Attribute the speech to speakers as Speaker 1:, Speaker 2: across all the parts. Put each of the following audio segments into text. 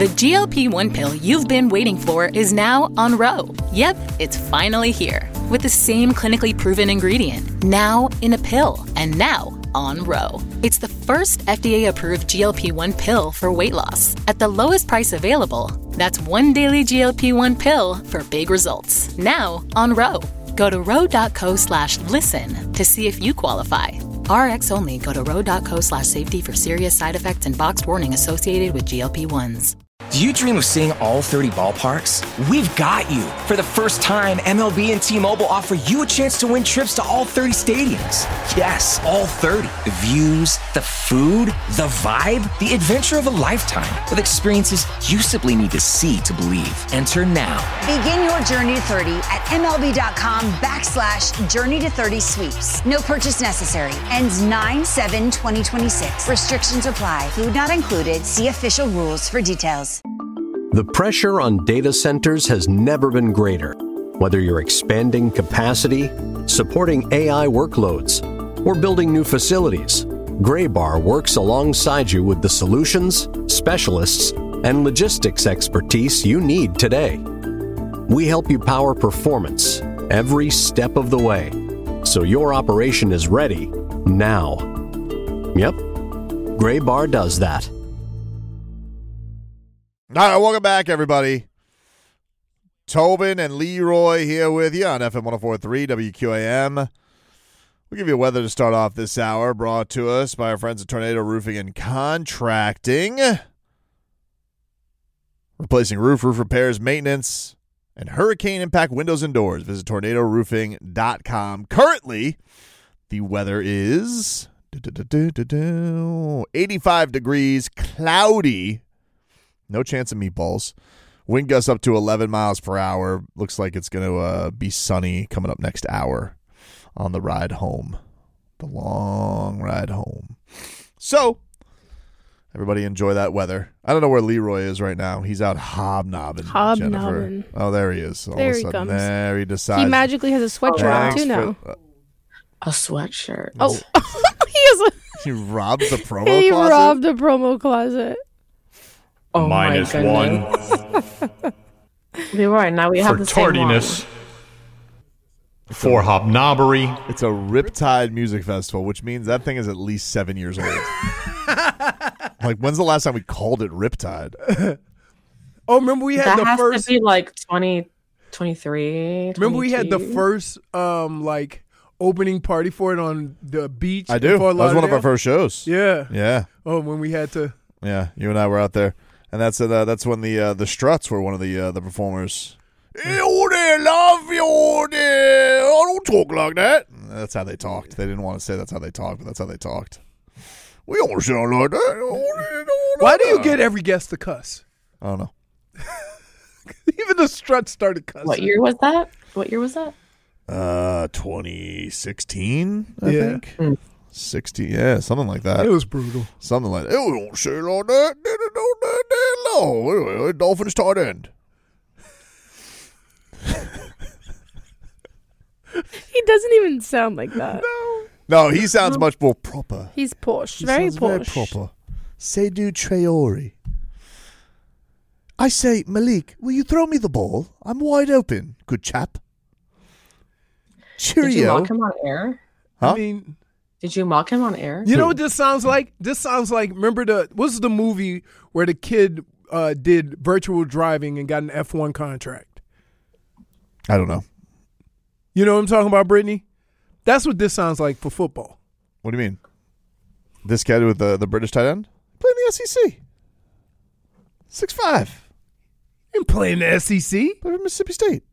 Speaker 1: The GLP-1 pill you've been waiting for is now on Ro. Yep, it's finally here. With the same clinically proven ingredient. Now in a pill. And now on Ro. It's the first FDA-approved GLP-1 pill for weight loss. At the lowest price available. That's one daily GLP-1 pill for big results. Now on Ro. Go to ro.co/listen to see if you qualify. RX only. Go to ro.co/safety for serious side effects and boxed warning associated with GLP-1s.
Speaker 2: Do you dream of seeing all 30 ballparks? We've got you. For the first time, MLB and T-Mobile offer you a chance to win trips to all 30 stadiums. Yes, all 30. The views, the food, the vibe, the adventure of a lifetime with experiences you simply need to see to believe. Enter now.
Speaker 3: Begin your journey to 30 at MLB.com/Journey to 30 sweeps. No purchase necessary. Ends 9/7/2026. Restrictions apply. Food not included. See official rules for details.
Speaker 4: The pressure on data centers has never been greater. Whether you're expanding capacity, supporting AI workloads, or building new facilities, Graybar works alongside you with the solutions, specialists, and logistics expertise you need today. We help you power performance every step of the way, so your operation is ready now. Yep, Graybar does that.
Speaker 5: All right, welcome back, everybody. Tobin and Leroy here with you on FM 104.3 WQAM. We'll give you weather to start off this hour, brought to us by our friends at Tornado Roofing and Contracting. Replacing roof repairs, maintenance, and hurricane impact windows and doors. Visit tornadoroofing.com. Currently, the weather is 85 degrees, cloudy. No chance of meatballs. Wind gusts up to 11 miles per hour. Looks like it's going to be sunny coming up next hour on the ride home. The long ride home. So, everybody enjoy that weather. I don't know where Leroy is right now. He's out hobnobbing. Jennifer. Oh, there he is. All
Speaker 6: there
Speaker 5: of a
Speaker 6: he
Speaker 5: sudden,
Speaker 6: comes.
Speaker 5: There he decides.
Speaker 6: He magically has a sweatshirt on too now.
Speaker 7: A sweatshirt.
Speaker 6: Oh, he has
Speaker 5: He robbed the promo
Speaker 6: he
Speaker 5: closet?
Speaker 6: robbed the promo closet.
Speaker 7: Oh
Speaker 8: -1
Speaker 7: Leroy, now we have
Speaker 8: for
Speaker 7: the same
Speaker 8: tardiness, for hobnobbery.
Speaker 5: It's a Riptide Music Festival, which means that thing is at least 7 years old. Like, when's the last time we called it Riptide?
Speaker 9: Oh, remember we had
Speaker 7: that
Speaker 9: the
Speaker 7: has
Speaker 9: first.
Speaker 7: to be like 2023.
Speaker 9: Remember we had the
Speaker 7: 22?
Speaker 9: first like opening party for it on the beach.
Speaker 5: I do.
Speaker 9: in Fort
Speaker 5: That was one of our
Speaker 9: Lauderdale?
Speaker 5: first shows.
Speaker 9: Yeah.
Speaker 5: Yeah.
Speaker 9: Oh, when we had to.
Speaker 5: Yeah, you and I were out there, and that's when the Struts were one of the performers. Oh, they love you, dear. I don't talk like that. That's how they talked. They didn't want to say that's how they talked, but that's how they talked. We don't sound like that.
Speaker 9: Why do you get every guest to cuss?
Speaker 5: I don't know.
Speaker 9: Even the Struts started cussing.
Speaker 7: What year was that?
Speaker 5: 2016, I
Speaker 9: Yeah.
Speaker 5: think. 60, yeah, something like that.
Speaker 9: It was brutal.
Speaker 5: Something like that. We don't say like that. They don't know that. Anyway, Dolphins tight end.
Speaker 6: He doesn't even sound like that.
Speaker 5: No, he sounds much more proper.
Speaker 6: He's posh.
Speaker 5: He
Speaker 6: Very
Speaker 5: sounds
Speaker 6: posh.
Speaker 5: Very proper. Say do Traore. I say, Malik, will you throw me the ball? I'm wide open, good chap. Cheerio.
Speaker 7: Did you mock him on air?
Speaker 5: Huh?
Speaker 9: I mean,
Speaker 7: Did you mock him on air?
Speaker 9: you know what this sounds like? This sounds like, remember what's the movie where the kid did virtual driving and got an F1 contract?
Speaker 5: I don't know.
Speaker 9: You know what I'm talking about, Brittany? That's what this sounds like for football.
Speaker 5: What do you mean? This kid with the British tight end? Playing the SEC. 6'5".
Speaker 9: And playing the SEC?
Speaker 5: Play for Mississippi State.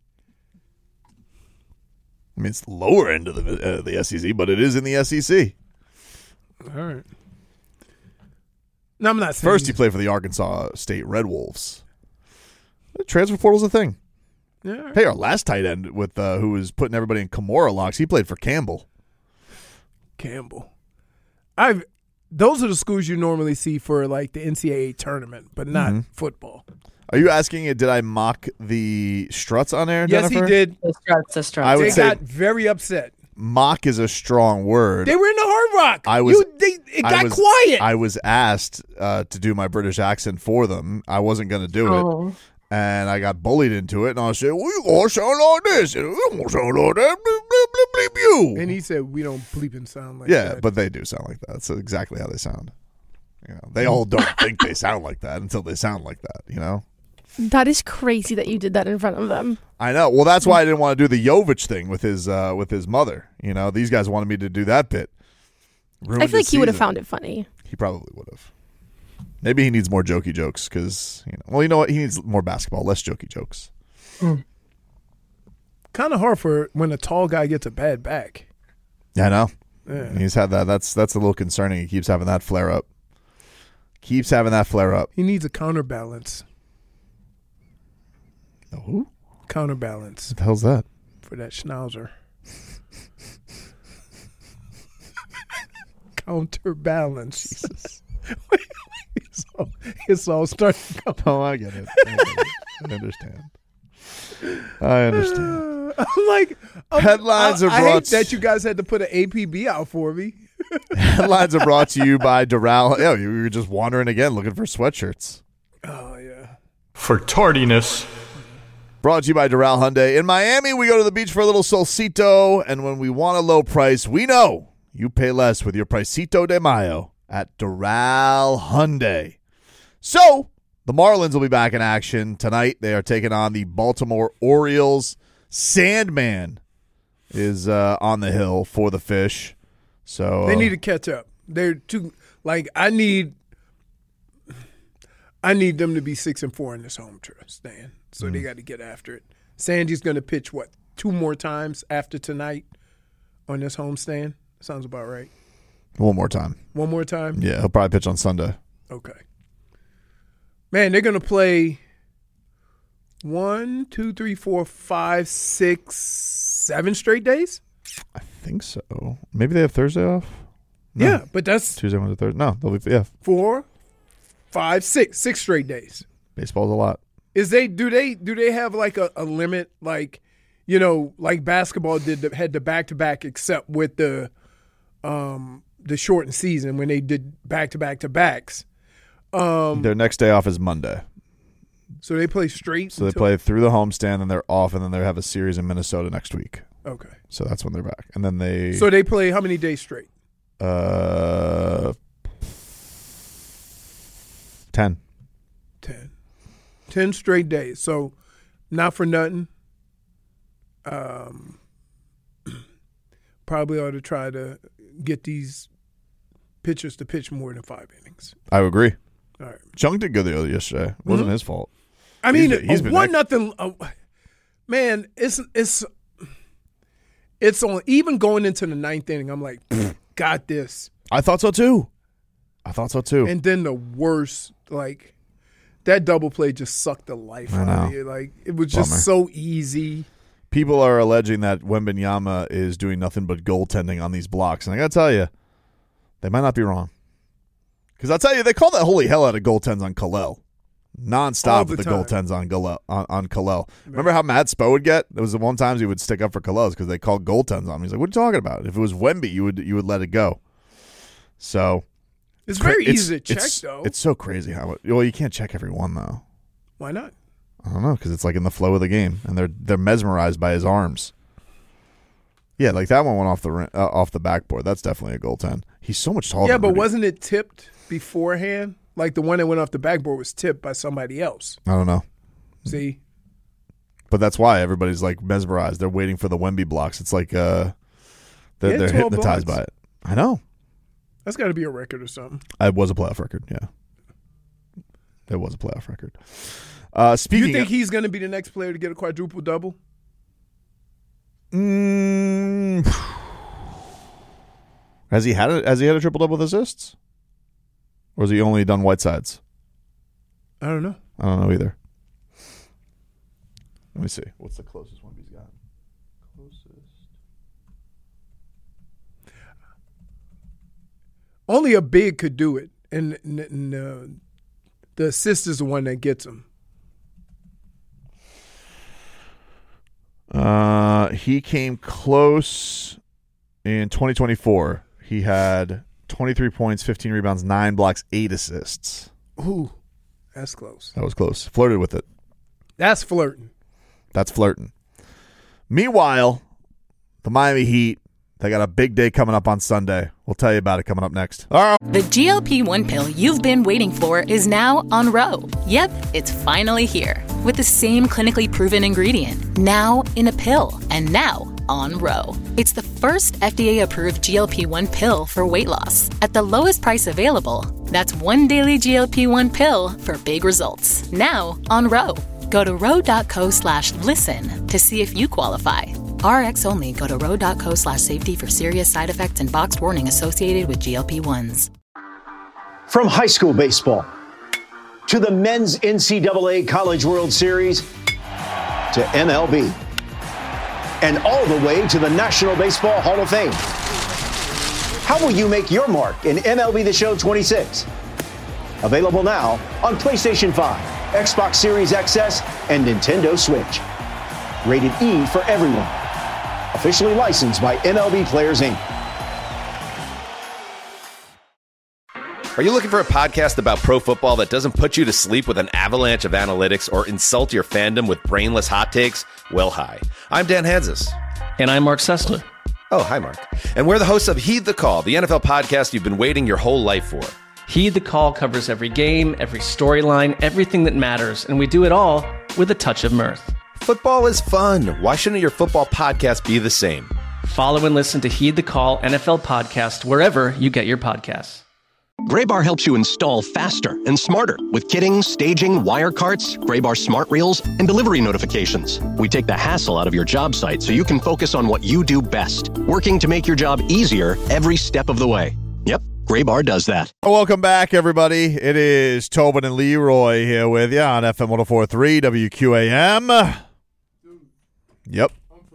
Speaker 5: I mean, it's the lower end of the SEC, but it is in the SEC.
Speaker 9: All right. No, I'm not saying.
Speaker 5: First, he played for the Arkansas State Red Wolves. The transfer portal's a thing.
Speaker 9: Yeah, all right.
Speaker 5: Hey, our last tight end with who was putting everybody in Kimura locks, he played for Campbell.
Speaker 9: Campbell. Those are the schools you normally see for like the NCAA tournament, but not football.
Speaker 5: Are you asking, did I mock the Struts on air,
Speaker 9: Yes,
Speaker 5: Jennifer?
Speaker 9: he did.
Speaker 7: The Struts.
Speaker 5: I would
Speaker 9: They
Speaker 5: say
Speaker 9: got very upset.
Speaker 5: mock is a strong word.
Speaker 9: They were in the Hard Rock. It got quiet.
Speaker 5: I was asked to do my British accent for them. I wasn't going to do it. And I got bullied into it. And I said, well, you going to sound like this. And you going to sound like that. Bleep, bleep, bleep, bleep, you.
Speaker 9: And he said, we don't bleep and sound like that.
Speaker 5: Yeah, but they do sound like that. That's exactly how they sound. You know, they all don't think they sound like that until they sound like that, you know?
Speaker 6: That is crazy that you did that in front of them.
Speaker 5: I know. Well, that's why I didn't want to do the Jovic thing with his mother. You know, these guys wanted me to do that bit.
Speaker 6: I feel like he would have found it funny.
Speaker 5: He probably would have. Maybe he needs more jokey jokes because, you know what? He needs more basketball, less jokey jokes.
Speaker 9: Kind of hard for when a tall guy gets a bad back.
Speaker 5: Yeah, I know.
Speaker 9: Yeah.
Speaker 5: He's had that. That's a little concerning. He keeps having that flare up. He needs a counterbalance.
Speaker 9: Who? Counterbalance.
Speaker 5: What the hell's that?
Speaker 9: For that schnauzer. Counterbalance. Jesus. It's all starting to come.
Speaker 5: Oh, I get it. I understand.
Speaker 9: I'm like,
Speaker 5: headlines are brought.
Speaker 9: I hate that you guys had to put an APB out for me.
Speaker 5: Headlines are brought to you by Doral. Yeah, you were just wandering again looking for sweatshirts.
Speaker 9: Oh, yeah.
Speaker 8: For tardiness.
Speaker 5: Brought to you by Doral Hyundai. In Miami, we go to the beach for a little solcito, and when we want a low price, we know you pay less with your Pricito de Mayo at Doral Hyundai. So, the Marlins will be back in action tonight. They are taking on the Baltimore Orioles. Sandman is on the hill for the Fish. So
Speaker 9: they need to catch up. They're too I need them to be 6-4 in this home stand. So they got to get after it. Sandy's going to pitch 2 more times after tonight on this homestand? Sounds about right.
Speaker 5: One more time.
Speaker 9: One more time?
Speaker 5: Yeah, he'll probably pitch on Sunday.
Speaker 9: Okay. Man, they're going to play 1, 2, 3, 4, 5, 6, 7 straight days?
Speaker 5: I think so. Maybe they have Thursday off? No.
Speaker 9: Yeah, but that's
Speaker 5: Tuesday, Wednesday, Thursday. No, they'll be
Speaker 9: 4, 5, 6 straight days.
Speaker 5: Baseball's a lot.
Speaker 9: Do they have like a limit, like, like basketball had the back-to-back, except with the shortened season when they did back-to-back-to-backs.
Speaker 5: Their next day off is Monday.
Speaker 9: So they play straight?
Speaker 5: So they play through the homestand, and they're off, and then they have a series in Minnesota next week.
Speaker 9: Okay.
Speaker 5: So that's when they're back. And then they...
Speaker 9: So they play how many days straight?
Speaker 5: 10.
Speaker 9: 10 straight days. So not for nothing. Probably ought to try to get these pitchers to pitch more than 5 innings.
Speaker 5: I would agree.
Speaker 9: All right.
Speaker 5: Chung did good yesterday. It wasn't his fault.
Speaker 9: I mean,
Speaker 5: he's been
Speaker 9: 1-0. Man, it's on. Even going into the 9th inning, I'm like, got this.
Speaker 5: I thought so too.
Speaker 9: And then the worst, that double play just sucked the life out of you. It was just so easy.
Speaker 5: People are alleging that Wembanyama is doing nothing but goaltending on these blocks, and I got to tell you, they might not be wrong. Because I'll tell you, they call that holy hell out of goaltends on Kalel. Nonstop with the goaltends on Kalel. Remember how mad Spo would get? There was the one times he would stick up for Kalel because they called goaltends on him. He's like, "What are you talking about? If it was Wemby, you would let it go." So
Speaker 9: it's very easy to check, though.
Speaker 5: It's so crazy how it. Well, you can't check every one though.
Speaker 9: Why not?
Speaker 5: I don't know, because it's in the flow of the game, and they're mesmerized by his arms. Yeah, that one went off the backboard. That's definitely a goaltend. He's so much taller.
Speaker 9: Yeah,
Speaker 5: than
Speaker 9: but
Speaker 5: Rudy.
Speaker 9: wasn't it tipped beforehand? The one that went off the backboard was tipped by somebody else.
Speaker 5: I don't know.
Speaker 9: See?
Speaker 5: But that's why everybody's mesmerized. They're waiting for the Wemby blocks. It's they're hypnotized by it. I know.
Speaker 9: That's got to be a record or something.
Speaker 5: It was a playoff record, yeah. It was a playoff record. Speaking,
Speaker 9: you think he's going to be the next player to get a quadruple double?
Speaker 5: Has he had a triple double with assists? Or has he only done Whitesides?
Speaker 9: I don't know.
Speaker 5: I don't know either. Let me see. What's the closest one he's got?
Speaker 9: Only a big could do it, and the assist is the one that gets him.
Speaker 5: He came close In 2024, he had 23 points, 15 rebounds, 9 blocks, 8 assists.
Speaker 9: Ooh, that's close.
Speaker 5: That was close. Flirted with it.
Speaker 9: That's flirting.
Speaker 5: That's flirting. Meanwhile, the Miami Heat, they got a big day coming up on Sunday. We'll tell you about it coming up next. All right.
Speaker 1: The GLP-1 pill you've been waiting for is now on Ro. Yep, it's finally here. With the same clinically proven ingredient. Now in a pill. And now on Ro. It's the first FDA-approved GLP-1 pill for weight loss. At the lowest price available. That's one daily GLP-1 pill for big results. Now on Ro. Go to ro.co/listen to see if you qualify. RX only. Go to ro.co/safety for serious side effects and boxed warning associated with GLP-1s.
Speaker 10: From high school baseball to the men's NCAA College World Series to MLB and all the way to the National Baseball Hall of Fame. How will you make your mark in MLB The Show 26? Available now on PlayStation 5, Xbox Series XS, and Nintendo Switch. Rated E for everyone. Officially licensed by MLB Players, Inc.
Speaker 11: Are you looking for a podcast about pro football that doesn't put you to sleep with an avalanche of analytics or insult your fandom with brainless hot takes? Well, hi. I'm Dan Hansis.
Speaker 12: And I'm Mark Sessler.
Speaker 11: Oh, hi, Mark. And we're the hosts of Heed the Call, the NFL podcast you've been waiting your whole life for.
Speaker 12: Heed the Call covers every game, every storyline, everything that matters, and we do it all with a touch of mirth.
Speaker 11: Football is fun. Why shouldn't your football podcast be the same?
Speaker 12: Follow and listen to Heed the Call NFL podcast wherever you get your podcasts.
Speaker 4: Graybar helps you install faster and smarter with kitting, staging, wire carts, Graybar smart reels, and delivery notifications. We take the hassle out of your job site so you can focus on what you do best, working to make your job easier every step of the way. Yep, Graybar does that.
Speaker 5: Welcome back, everybody. It is Tobin and Leroy here with you on FM 104.3 WQAM. Yep.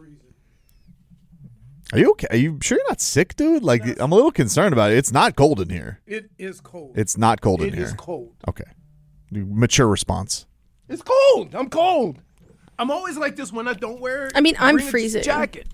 Speaker 5: Are you okay? Are you sure you're not sick, dude? Like, I'm a little concerned about it. It's not cold in here.
Speaker 9: It is cold.
Speaker 5: It's not cold in here.
Speaker 9: It is cold.
Speaker 5: Okay. Mature response.
Speaker 9: It's cold. I'm cold. I'm always like this when I don't wear.
Speaker 6: I mean, I'm freezing.
Speaker 9: Jacket.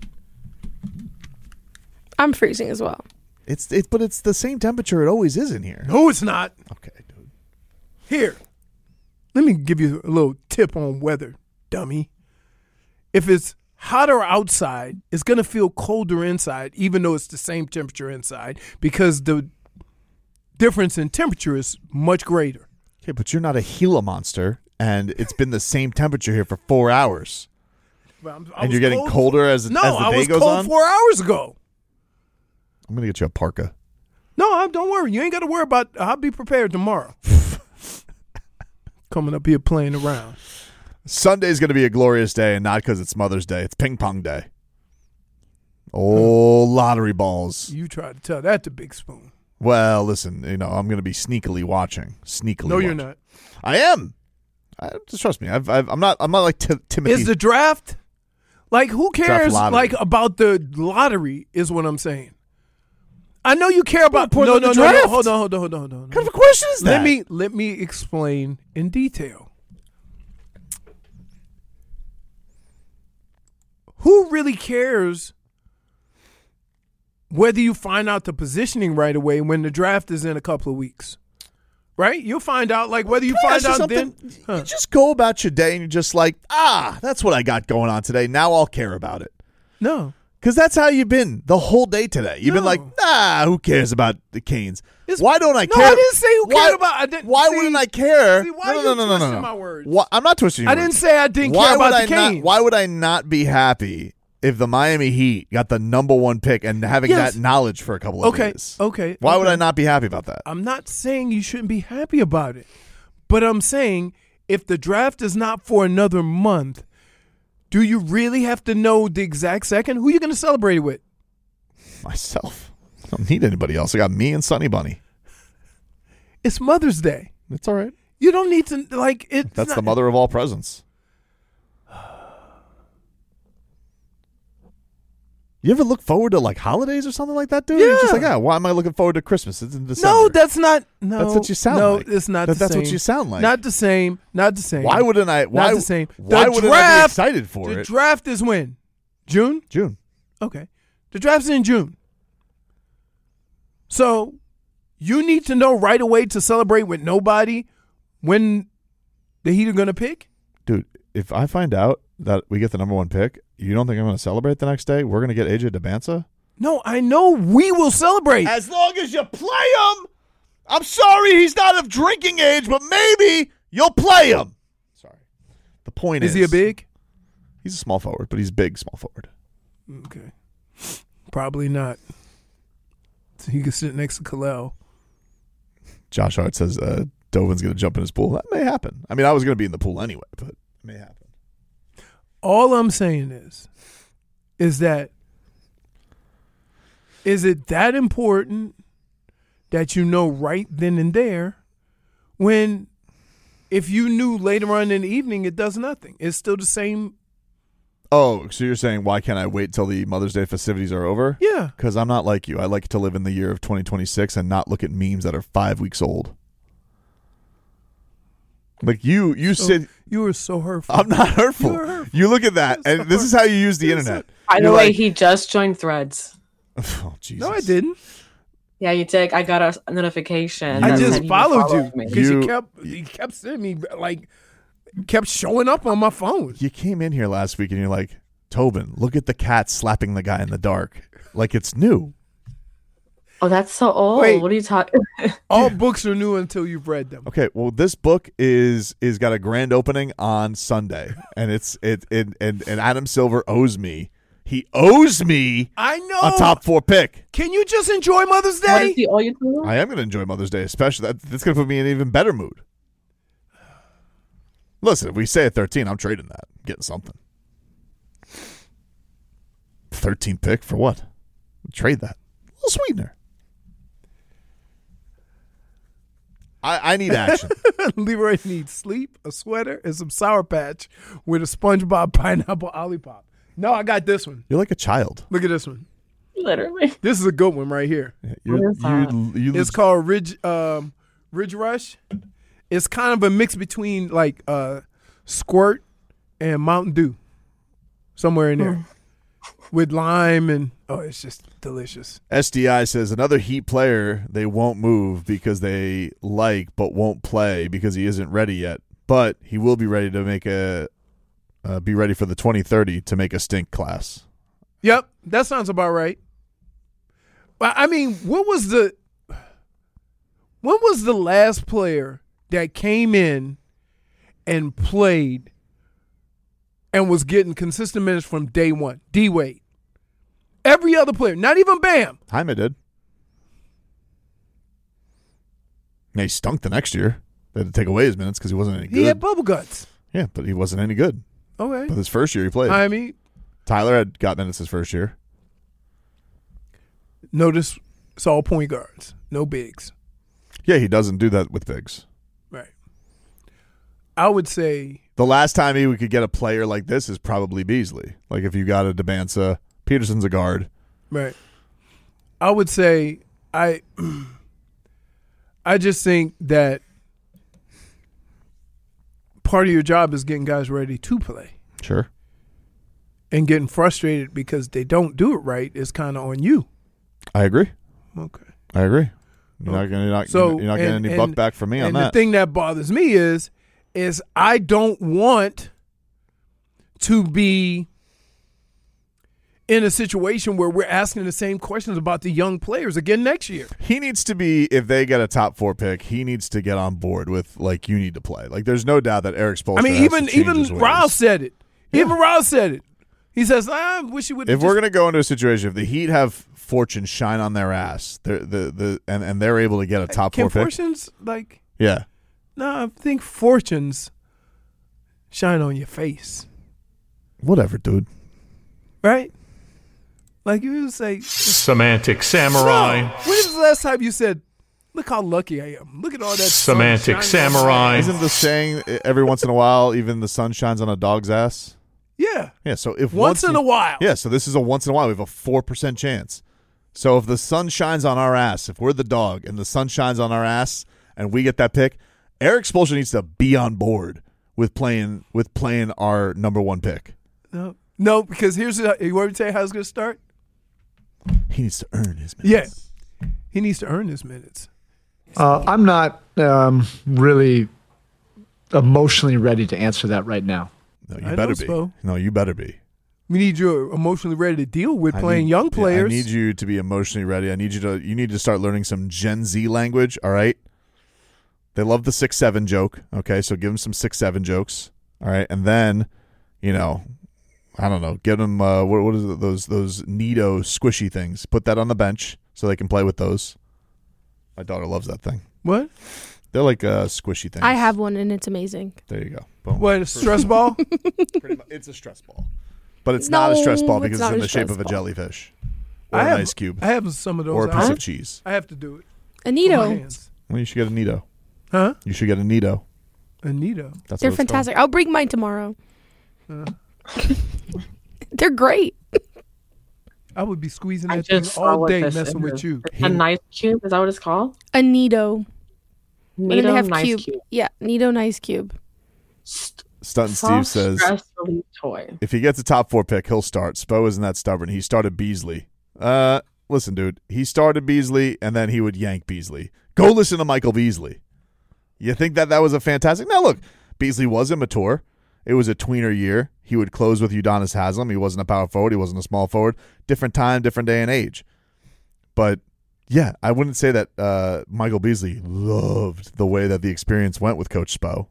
Speaker 6: I'm freezing as well.
Speaker 5: But it's the same temperature it always is in here.
Speaker 9: No, it's not.
Speaker 5: Okay, dude.
Speaker 9: Here, let me give you a little tip on weather, dummy. If it's hotter outside, it's going to feel colder inside, even though it's the same temperature inside, because the difference in temperature is much greater.
Speaker 5: Okay, but you're not a Gila monster, and it's been the same temperature here for 4 hours. And you're getting colder as the day goes on?
Speaker 9: No, I was cold 4 hours ago.
Speaker 5: I'm going to get you a parka.
Speaker 9: No, don't worry. You ain't got to worry about I'll be prepared tomorrow. Coming up here playing around.
Speaker 5: Sunday's going to be a glorious day, and not because it's Mother's Day. It's ping pong day. Oh, lottery balls.
Speaker 9: You try to tell that to Big Spoon.
Speaker 5: Well, listen, I'm going to be sneakily watching.
Speaker 9: No, you're not.
Speaker 5: I am. Just trust me. I'm not like Timothy.
Speaker 9: Is the draft? Like, who cares about the lottery is what I'm saying. I know you care about
Speaker 5: no. Hold on.
Speaker 9: What
Speaker 5: kind of a question is that?
Speaker 9: Let me explain in detail. Who really cares whether you find out the positioning right away when the draft is in a couple of weeks? Right? You'll find out, like, whether you find out then.
Speaker 5: You just go about your day and you're just like, that's what I got going on today. Now I'll care about it.
Speaker 9: No.
Speaker 5: Because that's how you've been the whole day today. You've been like, who cares about the Canes? Why don't I care?
Speaker 9: No, I didn't say who cared about.
Speaker 5: Why wouldn't I care?
Speaker 9: See, why are you twisting my words?
Speaker 5: I'm not twisting your words.
Speaker 9: I didn't say I didn't care about the Canes.
Speaker 5: Why would I not be happy if the Miami Heat got the number 1 pick and having that knowledge for a couple of days?
Speaker 9: Okay.
Speaker 5: Why would I not be happy about that?
Speaker 9: I'm not saying you shouldn't be happy about it. But I'm saying if the draft is not for another month, do you really have to know the exact second? Who are you going to celebrate it with?
Speaker 5: Myself. I don't need anybody else. I got me and Sunny Bunny.
Speaker 9: It's Mother's Day.
Speaker 5: It's all right.
Speaker 9: You don't need to, like, it.
Speaker 5: That's the mother of all presents. You ever look forward to, like, holidays or something like that, dude?
Speaker 9: Yeah.
Speaker 5: You're just like, why am I looking forward to Christmas? It's in December.
Speaker 9: No, that's not. No,
Speaker 5: that's what you sound like.
Speaker 9: No, it's not the same.
Speaker 5: That's what you sound like.
Speaker 9: Not the same. Not the same.
Speaker 5: Why wouldn't I?
Speaker 9: Not the same.
Speaker 5: Why wouldn't I be excited for it?
Speaker 9: The draft is when? June?
Speaker 5: June.
Speaker 9: Okay. The draft's in June. So you need to know right away to celebrate with nobody when the Heat are going to pick?
Speaker 5: Dude, if I find out that we get the number 1 pick, you don't think I'm going to celebrate the next day? We're going to get AJ DeBanza?
Speaker 9: No, I know we will celebrate.
Speaker 5: As long as you play him. I'm sorry he's not of drinking age, but maybe you'll play him. Sorry. The point is.
Speaker 9: Is he a big?
Speaker 5: He's a small forward, but he's big small forward.
Speaker 9: Okay. Probably not. So he can sit next to Kalel.
Speaker 5: Josh Hart says Dovin's going to jump in his pool. That may happen. I mean, I was going to be in the pool anyway, but it may happen.
Speaker 9: All I'm saying is that is it that important that you know right then and there when if you knew later on in the evening it does nothing? It's still the same.
Speaker 5: Oh, so you're saying why can't I wait till the Mother's Day festivities are over?
Speaker 9: Yeah.
Speaker 5: Because I'm not like you. I like to live in the year of 2026 and not look at memes that are 5 weeks old. Like you said.
Speaker 9: You were so hurtful.
Speaker 5: I'm not hurtful.
Speaker 9: You were hurtful.
Speaker 5: You look at that, and this is how you use the internet.
Speaker 7: By the way, he just joined Threads.
Speaker 5: Oh, Jesus.
Speaker 9: No, I didn't.
Speaker 7: Yeah, you did. I got a notification.
Speaker 9: I
Speaker 7: that
Speaker 9: just
Speaker 7: said
Speaker 9: followed you
Speaker 7: me.
Speaker 9: because he kept sending me kept showing up on my phone.
Speaker 5: You came in here last week and you're like, Tobin, look at the cat slapping the guy in the dark. Like it's new.
Speaker 7: Oh, that's so old.
Speaker 9: Wait.
Speaker 7: What are you talking?
Speaker 9: All books are new until you've read them.
Speaker 5: Okay, well, this book is got a grand opening on Sunday, and and Adam Silver owes me. He owes me.
Speaker 9: I know
Speaker 5: a top 4 pick.
Speaker 9: Can you just enjoy Mother's Day?
Speaker 7: What does he owe you to?
Speaker 5: I am going to enjoy Mother's Day, especially that's going to put me in an even better mood. Listen, if we say at 13, I'm trading that, I'm getting something. 13 pick for what? Trade that. A little sweetener. I need action.
Speaker 9: Leroy needs sleep, a sweater, and some Sour Patch with a SpongeBob pineapple Olipop. No, I got this one.
Speaker 5: You're like a child.
Speaker 9: Look at this one.
Speaker 7: Literally.
Speaker 9: This is a good one right here. It's called Ridge Rush. It's kind of a mix between like Squirt and Mountain Dew. Somewhere in there. With lime and it's just delicious.
Speaker 5: SDI says another Heat player they won't move because they like but won't play because he isn't ready yet. But he will be ready to make be ready for the 2030 to make a stink class.
Speaker 9: Yep, that sounds about right. But I mean, when was the last player that came in and played and was getting consistent minutes from day one? D-Wade. Every other player, not even Bam.
Speaker 5: Jaime did. Yeah, he stunk the next year. They had to take away his minutes because he wasn't any good.
Speaker 9: He had bubble guts.
Speaker 5: Yeah, but he wasn't any good.
Speaker 9: Okay.
Speaker 5: But his first year he played.
Speaker 9: Jaime.
Speaker 5: Tyler had got minutes his first year.
Speaker 9: Notice it's all point guards, no bigs.
Speaker 5: Yeah, he doesn't do that with bigs.
Speaker 9: Right. I would say
Speaker 5: the last time we could get a player like this is probably Beasley. Like if you got a DeBanza, Peterson's a guard.
Speaker 9: Right. I would say I just think that part of your job is getting guys ready to play.
Speaker 5: Sure.
Speaker 9: And getting frustrated because they don't do it right is kind of on you.
Speaker 5: I agree.
Speaker 9: Okay.
Speaker 5: I agree. You're not getting any buck back from me on that.
Speaker 9: And the thing that bothers me is I don't want to be in a situation where we're asking the same questions about the young players again next year.
Speaker 5: He needs to be, if they get a top 4 pick, he needs to get on board with, like, you need to play. Like, there's no doubt that Eric Spoelstra
Speaker 9: even Riles said it. Yeah. Even Riles said it. He says, I wish he would.
Speaker 5: If we're going to go into a situation, if the Heat have Fortune shine on their ass, and they're able to get a top 4 pick.
Speaker 9: Can Fortunes, like.
Speaker 5: Yeah.
Speaker 9: No, I think Fortunes shine on your face.
Speaker 5: Whatever, dude.
Speaker 9: Right? Like you would say.
Speaker 8: Semantic samurai.
Speaker 9: When was the last time you said, look how lucky I am. Look at all that
Speaker 8: semantic samurai.
Speaker 5: Isn't the saying every once in a while, even the sun shines on a dog's ass?
Speaker 9: Yeah.
Speaker 5: Yeah, so if
Speaker 9: once in a while.
Speaker 5: Yeah, so this is a once in a while. We have a 4% chance. So if the sun shines on our ass, if we're the dog and the sun shines on our ass and we get that pick, Eric Spoelstra needs to be on board with playing our number 1 pick.
Speaker 9: No, because you want me to tell you how it's going to start?
Speaker 5: He needs to earn his minutes.
Speaker 9: Yeah. He needs to earn his minutes.
Speaker 13: I'm not really emotionally ready to answer that right now.
Speaker 5: No, you better be.
Speaker 9: Spo.
Speaker 5: No, you better be.
Speaker 9: We need you emotionally ready to deal with playing young players.
Speaker 5: I need you to be emotionally ready. You need to start learning some Gen Z language, all right? They love the 6'7" joke, okay? So give them some 6'7" jokes, all right? And then, I don't know, get them, what is it, those Nido squishy things. Put that on the bench so they can play with those. My daughter loves that thing.
Speaker 9: What?
Speaker 5: They're like squishy things.
Speaker 6: I have one, and it's amazing.
Speaker 5: There you go. Boom.
Speaker 9: What, a stress ball?
Speaker 5: Pretty much, it's a stress ball. But it's not a stress ball because it's in the shape of a jellyfish or an ice cube.
Speaker 9: I have some of those.
Speaker 5: Or a piece of cheese.
Speaker 9: I have to do it.
Speaker 6: A Nido.
Speaker 5: Well, you should get a Nido.
Speaker 9: Huh?
Speaker 5: You should get a Nido.
Speaker 9: A Nido.
Speaker 5: That's
Speaker 6: They're fantastic. I'll bring mine tomorrow. They're great.
Speaker 9: I would be squeezing
Speaker 7: I
Speaker 9: that thing
Speaker 7: just saw
Speaker 9: all
Speaker 7: what
Speaker 9: day
Speaker 7: this
Speaker 9: messing
Speaker 7: is.
Speaker 9: with you.
Speaker 7: A nice cube? Is that what it's called?
Speaker 6: A Nido.
Speaker 7: Nido
Speaker 6: they have
Speaker 7: Nice
Speaker 6: cube.
Speaker 7: Cube.
Speaker 6: Yeah, Nido Nice Cube.
Speaker 5: Stunt Steve says,
Speaker 7: Stress relief toy.
Speaker 5: if he gets a top 4 pick, he'll start. Spo isn't that stubborn. He started Beasley. Listen, dude. He started Beasley, and then he would yank Beasley. Go listen to Michael Beasley. You think that was a fantastic? Now, look, Beasley was immature. It was a tweener year. He would close with Udonis Haslem. He wasn't a power forward. He wasn't a small forward. Different time, different day and age. But, yeah, I wouldn't say that Michael Beasley loved the way that the experience went with Coach Spo.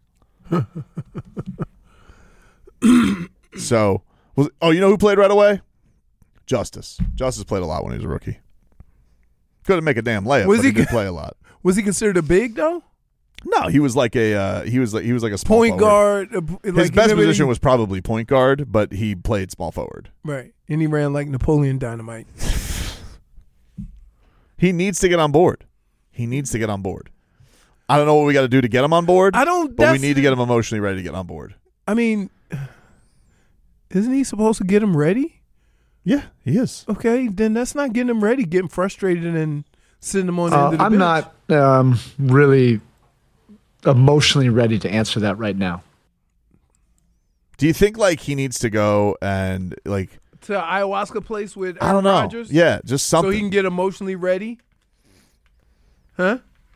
Speaker 5: So, you know who played right away? Justice. Justice played a lot when he was a rookie. Couldn't make a damn layup, but he did play a lot.
Speaker 9: Was he considered a big though?
Speaker 5: No, he was like a he was like a small
Speaker 9: point
Speaker 5: forward.
Speaker 9: guard.
Speaker 5: His best position was probably point guard, but he played small forward.
Speaker 9: Right, and he ran like Napoleon Dynamite.
Speaker 5: He needs to get on board. I don't know what we got to do to get him on board. But we need to get him emotionally ready to get on board.
Speaker 9: I mean, isn't he supposed to get him ready?
Speaker 5: Yeah, he is.
Speaker 9: Okay, then that's not getting him ready. Getting frustrated and sitting him on the end of the
Speaker 13: I'm
Speaker 9: bench.
Speaker 13: not really emotionally ready to answer that right now.
Speaker 5: Do you think like he needs to go and like
Speaker 9: to ayahuasca place with
Speaker 5: I don't know?
Speaker 9: Rodgers?
Speaker 5: Yeah, just something
Speaker 9: So he can get emotionally ready. Huh?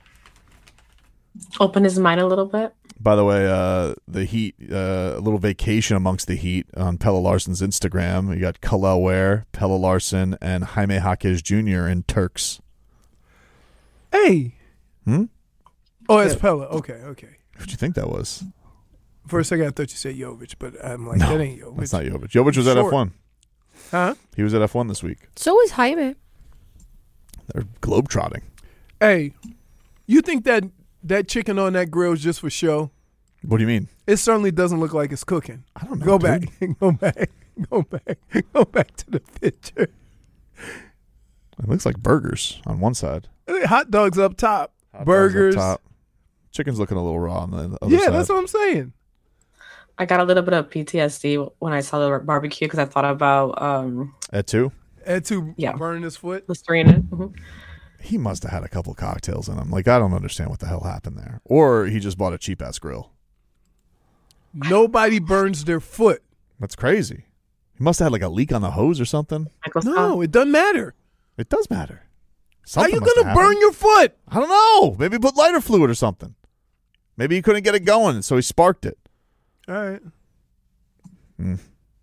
Speaker 7: Open his mind a little bit.
Speaker 5: By the way, the Heat, a little vacation amongst the Heat on Pelle Larson's Instagram. You got Khalil Ware, Pelle Larson, and Jaime Jaquez Jr. in Turks.
Speaker 9: Hey.
Speaker 5: Hmm?
Speaker 9: Oh, it's Pella. Okay.
Speaker 5: Who'd you think that was?
Speaker 9: For a second, I thought you said Jovic, but I'm like, that ain't Jovic.
Speaker 5: That's not Jovic. Jovic was at
Speaker 9: Short.
Speaker 5: F1.
Speaker 9: Huh?
Speaker 5: He was at F1 this week.
Speaker 6: So is Jaime.
Speaker 5: They're globetrotting.
Speaker 9: Hey, you think that chicken on that grill is just for show?
Speaker 5: What do you mean?
Speaker 9: It certainly doesn't look like it's cooking.
Speaker 5: I don't know.
Speaker 9: Go
Speaker 5: dude.
Speaker 9: back. Go back to the picture.
Speaker 5: It looks like burgers on one side.
Speaker 9: Hot dogs up top.
Speaker 5: Hot
Speaker 9: Burgers.
Speaker 5: dogs up top. Chicken's looking a little raw on the other side.
Speaker 9: That's what I'm saying.
Speaker 7: I got a little bit of PTSD when I saw the barbecue because I thought about
Speaker 5: At 2?
Speaker 9: Had to burn his foot.
Speaker 7: Listerine. Mm-hmm.
Speaker 5: He must have had a couple cocktails in him. Like, I don't understand what the hell happened there. Or he just bought a cheap-ass grill.
Speaker 9: Nobody burns their foot.
Speaker 5: That's crazy. He must have had like a leak on the hose or something.
Speaker 9: No, it doesn't matter.
Speaker 5: It does matter.
Speaker 9: How you going to burn your foot?
Speaker 5: I don't know. Maybe put lighter fluid or something. Maybe he couldn't get it going, so he sparked it.
Speaker 9: All right.
Speaker 5: Mm.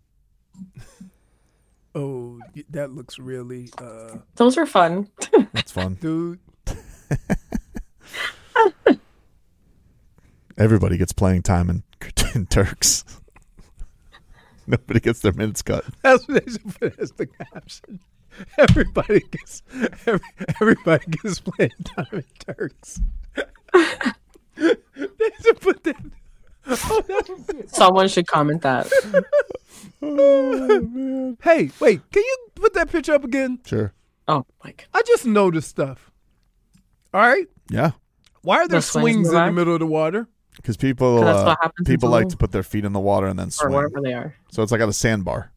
Speaker 9: Oh, that looks really...
Speaker 7: Those are fun.
Speaker 5: That's fun.
Speaker 9: Dude.
Speaker 5: Everybody gets playing time in Turks. Nobody gets their minutes cut.
Speaker 9: That's what they should put as the caption. Everybody gets playing time in Turks. They should put that. Oh, that was good.
Speaker 7: Someone should comment that.
Speaker 9: Oh, man. Hey, wait, can you put that picture up again?
Speaker 5: Sure.
Speaker 7: Oh, Mike.
Speaker 9: I just noticed stuff. All right.
Speaker 5: Yeah.
Speaker 9: Why are there
Speaker 7: The swings
Speaker 9: swings in
Speaker 7: in
Speaker 9: the
Speaker 7: the
Speaker 9: middle of the water?
Speaker 5: Because people
Speaker 7: that's what happens in
Speaker 5: like
Speaker 7: Tulum.
Speaker 5: to put their feet in the water and then
Speaker 7: Or
Speaker 5: swing.
Speaker 7: wherever they are.
Speaker 5: So it's like at a sandbar.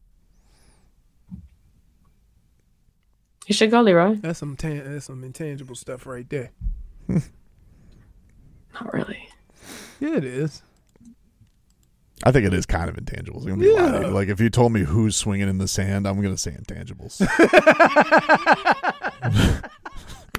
Speaker 7: You should go, Leroy.
Speaker 9: That's some intangible stuff right there.
Speaker 7: Not really.
Speaker 9: Yeah, it is.
Speaker 5: I think it is kind of intangibles. I'm gonna be lying. Like if you told me who's swinging in the sand, I'm gonna say intangibles.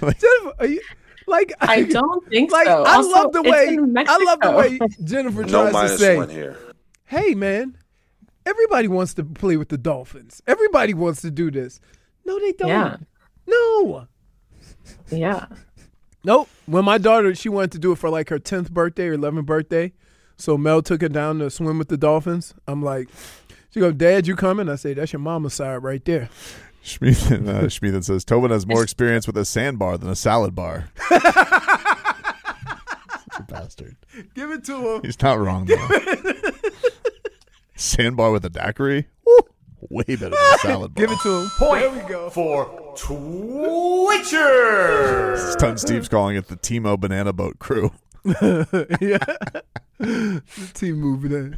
Speaker 9: Jennifer, are you like?
Speaker 7: I don't think
Speaker 9: like,
Speaker 7: so.
Speaker 9: I
Speaker 7: Also,
Speaker 9: love the
Speaker 7: it's in
Speaker 9: way
Speaker 7: Mexico.
Speaker 9: Jennifer
Speaker 14: No
Speaker 9: tries to say,
Speaker 14: -1 here.
Speaker 9: "Hey, man, everybody wants to play with the Dolphins. Everybody wants to do this." No, they don't.
Speaker 7: Yeah.
Speaker 9: No.
Speaker 7: Yeah.
Speaker 9: Nope. When my daughter, she wanted to do it for like her 10th birthday or 11th birthday. So Mel took her down to swim with the Dolphins. I'm like, she goes, Dad, you coming? I say, that's your mama's side right there.
Speaker 5: Schmieden says, Tobin has more experience with a sandbar than a salad bar. Such a bastard.
Speaker 9: Give it to him.
Speaker 5: He's not wrong, though. Sandbar with a daiquiri? Woo! Way better than a salad bar.
Speaker 9: Give it to him.
Speaker 8: Point
Speaker 9: there we go.
Speaker 8: For Twitcher.
Speaker 5: Stunt Steve's calling it the Timo Banana Boat Crew.
Speaker 9: Yeah. The team moving in.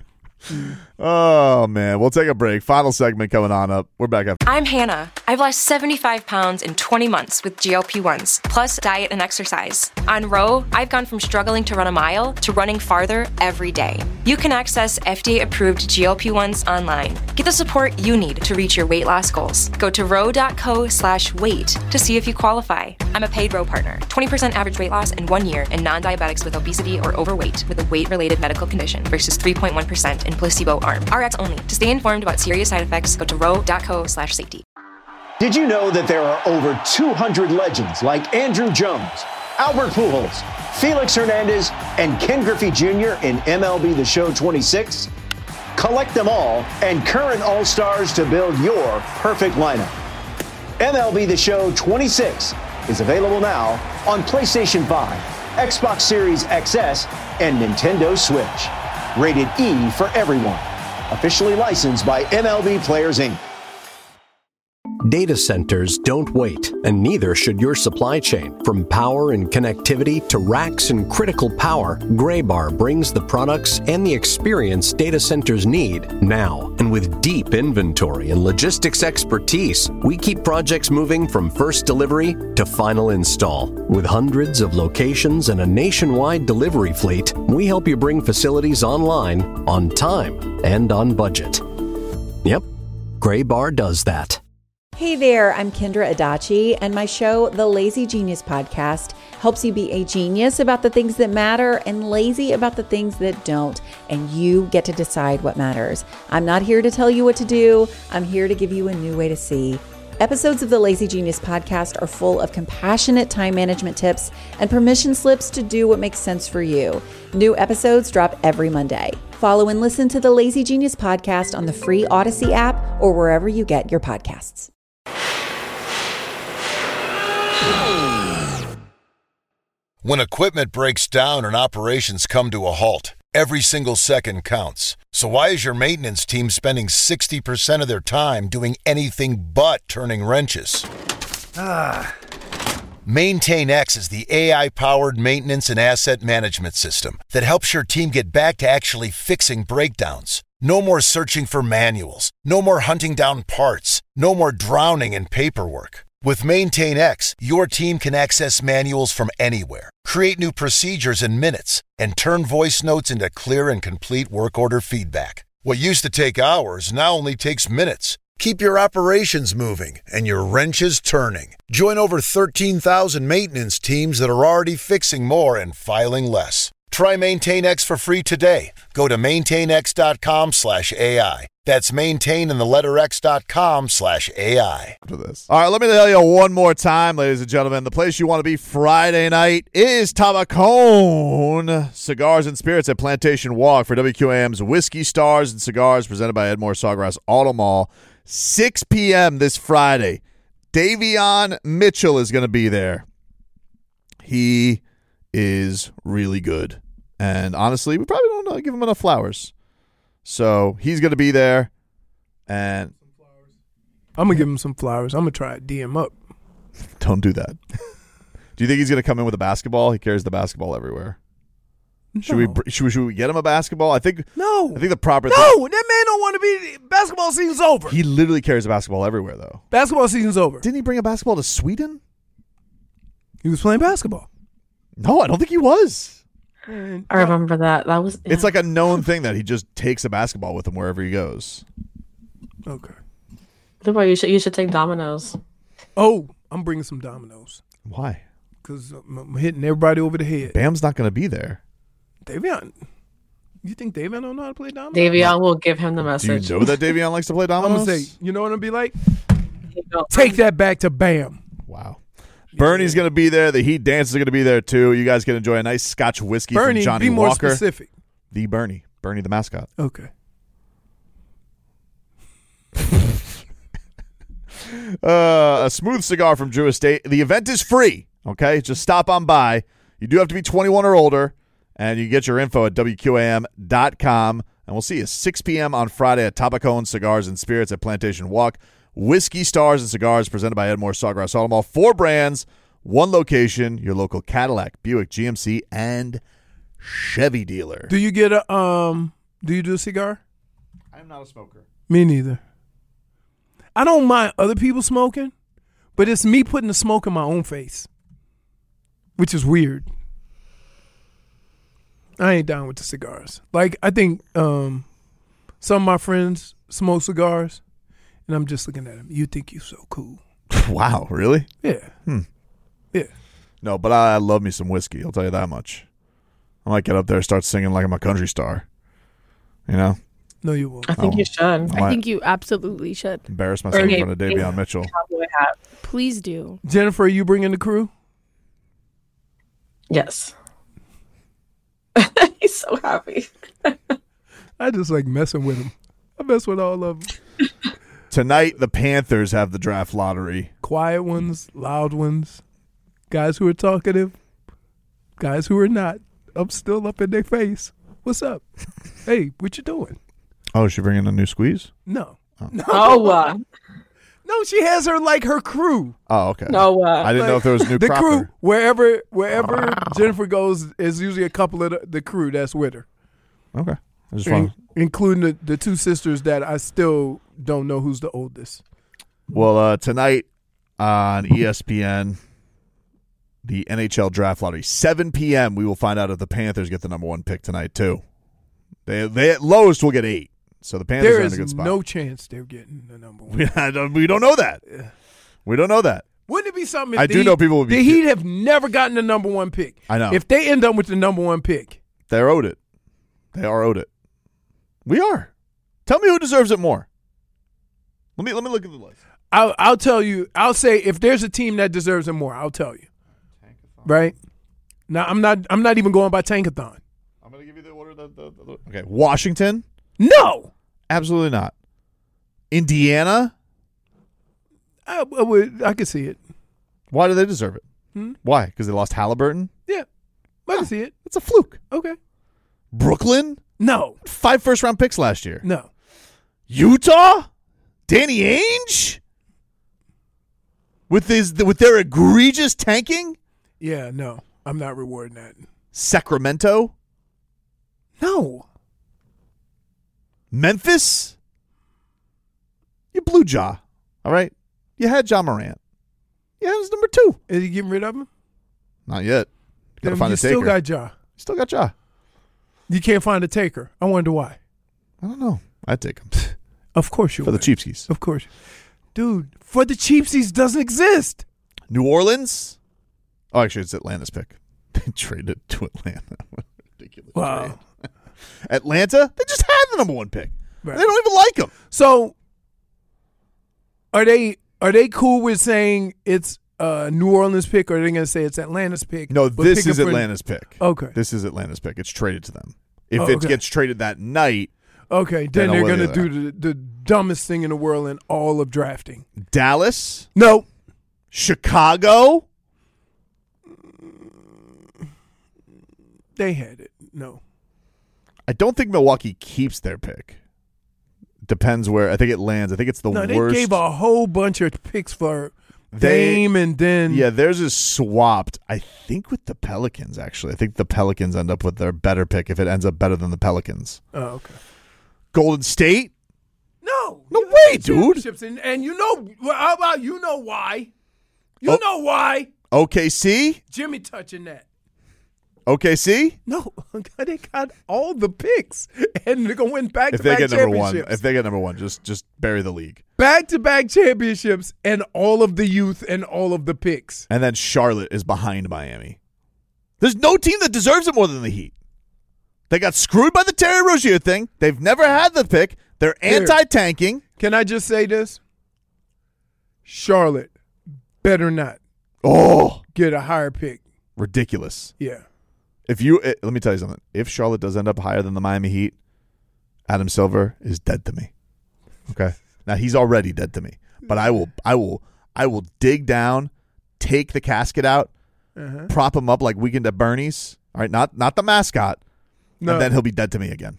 Speaker 5: Oh, man. We'll take a break. Final segment coming on up. We're back after.
Speaker 15: I'm Hannah. I've lost 75 pounds in 20 months with GLP-1s, plus diet and exercise. On Row, I've gone from struggling to run a mile to running farther every day. You can access FDA-approved GLP-1s online. Get the support you need to reach your weight loss goals. Go to row.co/weight to see if you qualify. I'm a paid Row partner. 20% average weight loss in 1 year in non-diabetics with obesity or overweight with a weight-related medical condition versus 3.1% in placebo arm. RX only. To stay informed about serious side effects, go to row.co/safety.
Speaker 10: Did you know that there are over 200 legends like Andrew Jones, Albert Pujols, Felix Hernandez, and Ken Griffey Jr. in MLB The Show 26? Collect them all and current All-Stars to build your perfect lineup. MLB The Show 26 is available now on PlayStation 5, Xbox Series XS, and Nintendo Switch. Rated E for everyone. Officially licensed by MLB Players, Inc.
Speaker 4: Data centers don't wait, and neither should your supply chain. From power and connectivity to racks and critical power, Graybar brings the products and the experience data centers need now. And with deep inventory and logistics expertise, we keep projects moving from first delivery to final install. With hundreds of locations and a nationwide delivery fleet, we help you bring facilities online, on time, and on budget. Yep, Graybar does that.
Speaker 16: Hey there, I'm Kendra Adachi, and my show, The Lazy Genius Podcast, helps you be a genius about the things that matter and lazy about the things that don't, and you get to decide what matters. I'm not here to tell you what to do. I'm here to give you a new way to see. Episodes of the Lazy Genius Podcast are full of compassionate time management tips and permission slips to do what makes sense for you. New episodes drop every Monday. Follow and listen to the Lazy Genius Podcast on the free Odyssey app or wherever you get your podcasts.
Speaker 17: When equipment breaks down and operations come to a halt, every single second counts. So why is your maintenance team spending 60% of their time doing anything but turning wrenches? MaintainX is the AI-powered maintenance and asset management system that helps your team get back to actually fixing breakdowns. No more searching for manuals. No more hunting down parts. No more drowning in paperwork. With MaintainX, your team can access manuals from anywhere, create new procedures in minutes, and turn voice notes into clear and complete work order feedback. What used to take hours now only takes minutes. Keep your operations moving and your wrenches turning. Join over 13,000 maintenance teams that are already fixing more and filing less. Try MaintainX for free today. Go to maintainx.com/AI. That's maintain and the letter x.com/AI.
Speaker 5: All right, let me tell you one more time, ladies and gentlemen. The place you want to be Friday night is Tabacón Cigars and Spirits at Plantation Walk for WQAM's Whiskey Stars and Cigars presented by Edmore Sawgrass Auto Mall. 6 p.m. this Friday. Davion Mitchell is going to be there. He is really good. And honestly, we probably don't give him enough flowers. So he's going to be there. And
Speaker 9: I'm going to give him some flowers. I'm going to try to DM up.
Speaker 5: Don't do that. Do you think he's going to come in with a basketball? He carries the basketball everywhere. No. Should we get him a basketball? I think the proper
Speaker 9: thing. No, that man don't want to be. Basketball season's over.
Speaker 5: He literally carries a basketball everywhere, though.
Speaker 9: Basketball season's over.
Speaker 5: Didn't he bring a basketball to Sweden?
Speaker 9: He was playing basketball.
Speaker 5: No, I don't think he was.
Speaker 7: I remember that. That was.
Speaker 5: It's like a known thing that he just takes a basketball with him wherever he goes.
Speaker 9: Okay.
Speaker 7: You should take Dominoes.
Speaker 9: Oh, I'm bringing some Dominoes.
Speaker 5: Why?
Speaker 9: Because I'm hitting everybody over the head.
Speaker 5: Bam's not going to be there.
Speaker 9: Davion. You think Davion don't know how to play dominoes?
Speaker 7: Davion will give him the
Speaker 5: Do
Speaker 7: message.
Speaker 5: you know that Davion likes to play
Speaker 9: I'm
Speaker 5: dominoes?
Speaker 9: going to say, you know what I'm going to be like? Take that back to Bam.
Speaker 5: Wow. Bernie's going to be there. The Heat dancers are going to be there, too. You guys can enjoy a nice Scotch whiskey
Speaker 9: Bernie,
Speaker 5: from Johnny
Speaker 9: be more
Speaker 5: Walker.
Speaker 9: specific.
Speaker 5: The Bernie. Bernie the mascot.
Speaker 9: Okay.
Speaker 5: A smooth cigar from Drew Estate. The event is free, okay? Just stop on by. You do have to be 21 or older, and you get your info at WQAM.com. And we'll see you 6 p.m. on Friday at Tabacón Cigars and Spirits at Plantation Walk. Whiskey, Stars, and Cigars presented by Edmore Sawgrass Automall. 4 brands, 1 location, your local Cadillac, Buick, GMC, and Chevy dealer.
Speaker 9: Do you get a do you do a cigar?
Speaker 5: I'm not a smoker.
Speaker 9: Me neither. I don't mind other people smoking, but it's me putting the smoke in my own face, which is weird. I ain't down with the cigars. Like, I think some of my friends smoke cigars, and I'm just looking at them. You think you so cool.
Speaker 5: Wow, really?
Speaker 9: Yeah. Yeah.
Speaker 5: No, but I love me some whiskey. I'll tell you that much. I might get up there and start singing like I'm a country star. You know?
Speaker 9: No, you won't.
Speaker 7: I think you should.
Speaker 6: I think you absolutely should.
Speaker 5: Embarrass myself in front of Davion Mitchell.
Speaker 6: Please do.
Speaker 9: Jennifer, are you bringing the crew?
Speaker 7: Yes. He's so happy.
Speaker 9: I just like messing with him. I mess with all of them.
Speaker 5: Tonight, the Panthers have the draft lottery.
Speaker 9: Quiet ones, loud ones, guys who are talkative, guys who are not. I'm still up in their face. What's up? Hey, what you doing?
Speaker 5: Oh, is she bringing a new squeeze?
Speaker 9: No. No.
Speaker 7: Oh,
Speaker 9: no, she has her crew.
Speaker 5: Oh, okay.
Speaker 7: No,
Speaker 5: I didn't know if there was a new
Speaker 9: the
Speaker 5: cropper.
Speaker 9: crew. Wherever Jennifer goes, is usually a couple of the crew that's with her.
Speaker 5: Okay. I just want.
Speaker 9: Including the 2 sisters that I still don't know who's the oldest.
Speaker 5: Well, tonight on ESPN, the NHL draft lottery, 7 p.m. We will find out if the Panthers get the number 1 pick tonight too. They at lowest will get 8. So the Panthers
Speaker 9: There
Speaker 5: are in
Speaker 9: is
Speaker 5: a good spot.
Speaker 9: no chance they're getting the number 1.
Speaker 5: We don't know that. We don't know that.
Speaker 9: Wouldn't it be something? If
Speaker 5: I do know people would be.
Speaker 9: The Heat have never gotten the number 1 pick.
Speaker 5: I know.
Speaker 9: If they end up with the number 1 pick,
Speaker 5: They're owed it. They are owed it. We are. Tell me who deserves it more. Let me look at the list.
Speaker 9: I'll tell you. I'll say if there's a team that deserves it more, I'll tell you. Right now, I'm not even going by Tankathon.
Speaker 5: I'm going to give you the order. Okay, Washington.
Speaker 9: No,
Speaker 5: absolutely not. Indiana.
Speaker 9: I could see it.
Speaker 5: Why do they deserve it?
Speaker 9: Hmm?
Speaker 5: Why? Because they lost Halliburton?
Speaker 9: Yeah, I can see it.
Speaker 5: It's a fluke.
Speaker 9: Okay.
Speaker 5: Brooklyn?
Speaker 9: No.
Speaker 5: 5 first-round picks last year.
Speaker 9: No.
Speaker 5: Utah? Danny Ainge? With their egregious tanking?
Speaker 9: Yeah, no. I'm not rewarding that.
Speaker 5: Sacramento?
Speaker 9: No.
Speaker 5: Memphis? You blew Ja. All right? You had Ja Morant. Yeah, it was number 2.
Speaker 9: Is he getting rid of him?
Speaker 5: Not yet. Gotta find a taker.
Speaker 9: Still got Ja.
Speaker 5: Still got Ja.
Speaker 9: You can't find a taker. I wonder why.
Speaker 5: I don't know. I'd take him.
Speaker 9: Of course you
Speaker 5: would. For the Cheapskies.
Speaker 9: Of course. Dude, for the Cheapskies doesn't exist.
Speaker 5: New Orleans? Oh, actually, it's Atlanta's pick. They traded to Atlanta. Ridiculous.
Speaker 9: Wow.
Speaker 5: Trade. Atlanta? They just had the number 1 pick.
Speaker 9: Right.
Speaker 5: They don't even like him.
Speaker 9: So, are they cool with saying it's New Orleans pick, or are they going to say it's Atlanta's pick?
Speaker 5: No, this is Atlanta's pick.
Speaker 9: Okay.
Speaker 5: This is Atlanta's pick. It's traded to them. If
Speaker 9: Oh,
Speaker 5: it
Speaker 9: okay.
Speaker 5: gets traded that night.
Speaker 9: Okay, then they're
Speaker 5: I'll
Speaker 9: going to
Speaker 5: weigh
Speaker 9: do the dumbest thing in the world in all of drafting.
Speaker 5: Dallas?
Speaker 9: No.
Speaker 5: Chicago?
Speaker 9: They had it. No.
Speaker 5: I don't think Milwaukee keeps their pick. Depends where. I think it lands. I think it's the
Speaker 9: No,
Speaker 5: worst.
Speaker 9: they gave a whole bunch of picks for Dame and then.
Speaker 5: Yeah, theirs is swapped, I think, with the Pelicans, actually. I think the Pelicans end up with their better pick if it ends up better than the Pelicans.
Speaker 9: Oh, okay.
Speaker 5: Golden State?
Speaker 9: No.
Speaker 5: No way, dude.
Speaker 9: And you know, how about you know why? You know why?
Speaker 5: OKC?
Speaker 9: Jimmy touching that.
Speaker 5: OKC?
Speaker 9: No, they got all the picks, and they're gonna win back-to-back
Speaker 5: If they get number one, just bury the league.
Speaker 9: Back-to-back championships and all of the youth and all of the picks.
Speaker 5: And then Charlotte is behind Miami. There's no team that deserves it more than the Heat. They got screwed by the Terry Rozier thing. They've never had the pick. They're anti-tanking.
Speaker 9: Can I just say this? Charlotte better not get a higher pick.
Speaker 5: Ridiculous.
Speaker 9: Yeah.
Speaker 5: Let me tell you something. If Charlotte does end up higher than the Miami Heat, Adam Silver is dead to me. Okay? Now he's already dead to me. But I will dig down, take the casket out, prop him up like Weekend at Bernie's. All right, not the mascot. No. And then he'll be dead to me again.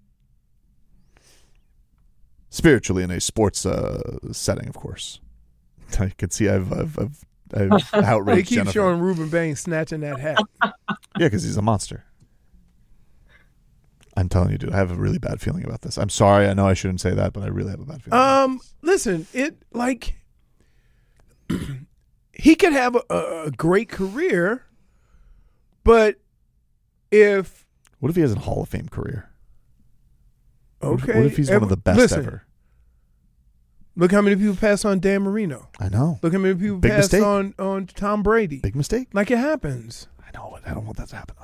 Speaker 5: Spiritually in a sports setting, of course. I can see I've outraged
Speaker 9: They keep
Speaker 5: Jennifer.
Speaker 9: showing Ruben Bain snatching that hat.
Speaker 5: Yeah, because he's a monster. I'm telling you, dude, I have a really bad feeling about this. I'm sorry. I know I shouldn't say that, but I really have a bad feeling.
Speaker 9: Listen, he could have a great career, but
Speaker 5: what if he has a Hall of Fame career?
Speaker 9: Okay.
Speaker 5: What if he's one of the best ever?
Speaker 9: Look how many people pass on Dan Marino.
Speaker 5: I know.
Speaker 9: Look how many people
Speaker 5: Big
Speaker 9: pass
Speaker 5: mistake.
Speaker 9: on Tom Brady.
Speaker 5: Big mistake.
Speaker 9: Like it happens.
Speaker 5: I know. I don't want that to happen.